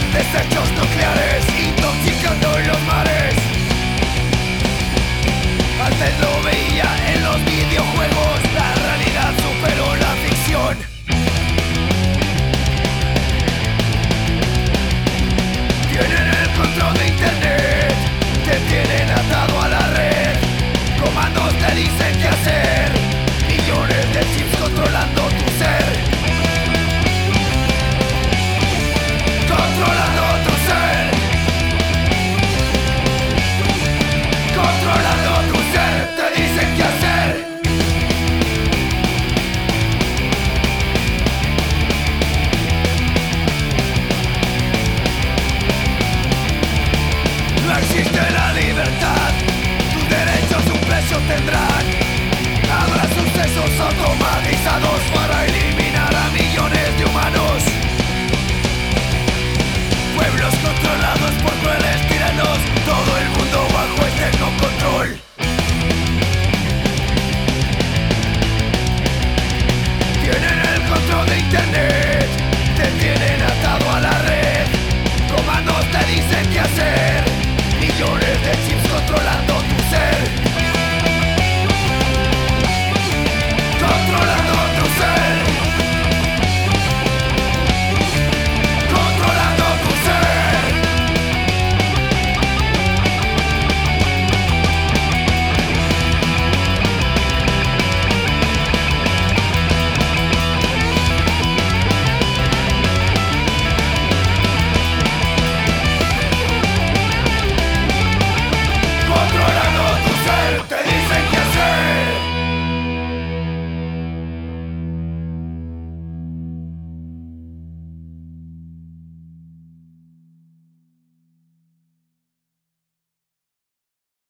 desechos nucleares intoxicando los mares. Antes lo veía en los videojuegos, la realidad superó la ficción. Tienen el control de internet, te tienen atado a la red. Comandos te dicen qué hacer, millones de chips controlando tu ser. Controlando tu ser. Controlando tu ser, te dicen qué hacer. No existe la libertad, tus derechos un precio tendrán. Habrá sucesos automatizados.